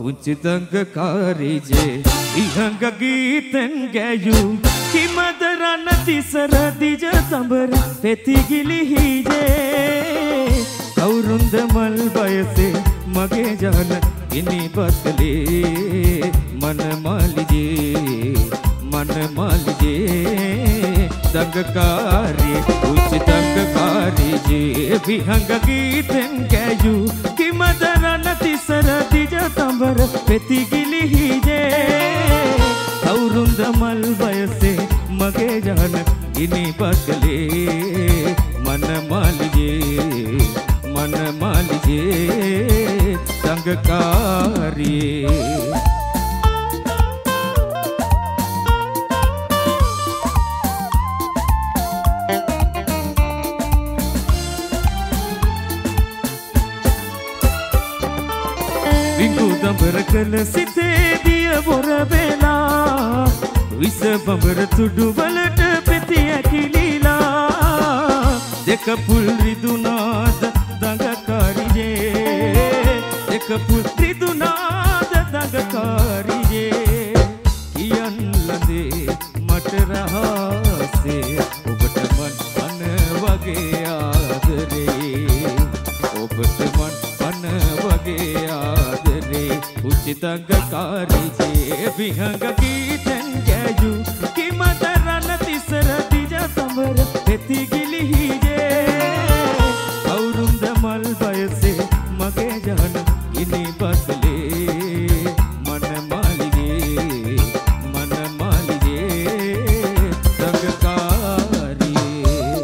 උචිතංගකාරීජේ ඉහංග ගීතෙන් ගැයූ කිමදරන්න තිසර දිජ තඹර පෙතිගිලිහිජේ කවුරුන්ද මල් බයසේ මගේ ජන ඉනිපත් කළේ මනමාලිජේ දංගකාරී උචිතංගකාරීජේ විහංග ගීතෙන් ගැයූ කිමදරන්න තිසර දිජ තඹර පෙතිගිලිහිජේ කවුරුන්ද මල් බයසේ මගේ ජන ඉනිපත් කළේ මනමාලිජේ දංගකාරී විංගු දඹර කළ සිතේ දිය බොර වෙලා විස බඹර තුඩු වලට පෙති ඇකිලිලා දෙක පුල් රිදුනාද දඟකාරියේ දෙක පුල් රිදුනාද දඟකාරියේ කියන් ලඳේ මට රහසේ ඔබට මන් වගේ ආදරේ ඔබට මන් වගේ ආදරේ උචිතංගකාරීජේ විහංග ගීතෙන් ගැයූ කිමදරන්න තිසර දිජ තඹර පෙතිගිලිහිජේ කවුරුන්ද මල් බයසේ මගේ ජන ඉනිපත් කළේ මනමාලිජේ දංගකාරී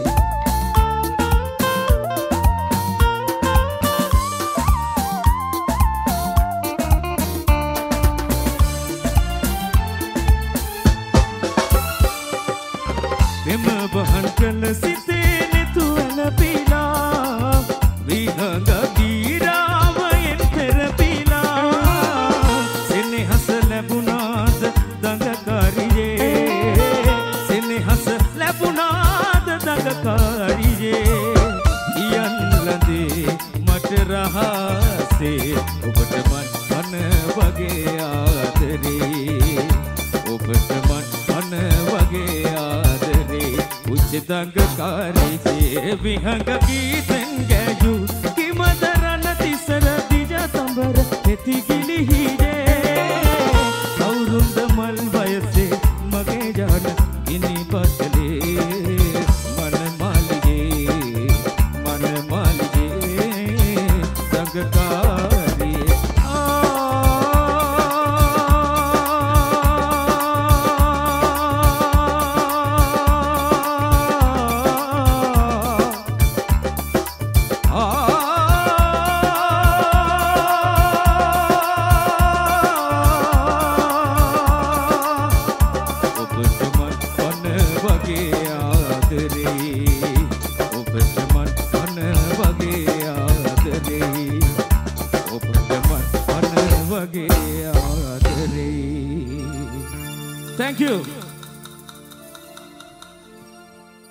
මෙම බහන් කළ සිතේ නෙතු ඇලපිලා විහඟ ගීරාවයෙන් පෙරපිලා සෙනෙහස ලැබුණාද දඟකාරියේ සෙනෙහස ලැබුණාද දඟකාරියේ කියන් ලඳේ මට රහසේ ඔබට මන් වගේ ආදරේ ඔබට මන් වගේ ආදරේ උචිතංගකාරීජේ විහංග ගීතෙන් ගැයූ කිමදරන්න තිසර දිජ තඹර පෙතිගිලිහිජේ කවුරුන්ද මල් බයසේ මගේ ජන ඉනිපත් කළේ මනමාලිජේ දංගකාරී Thank you.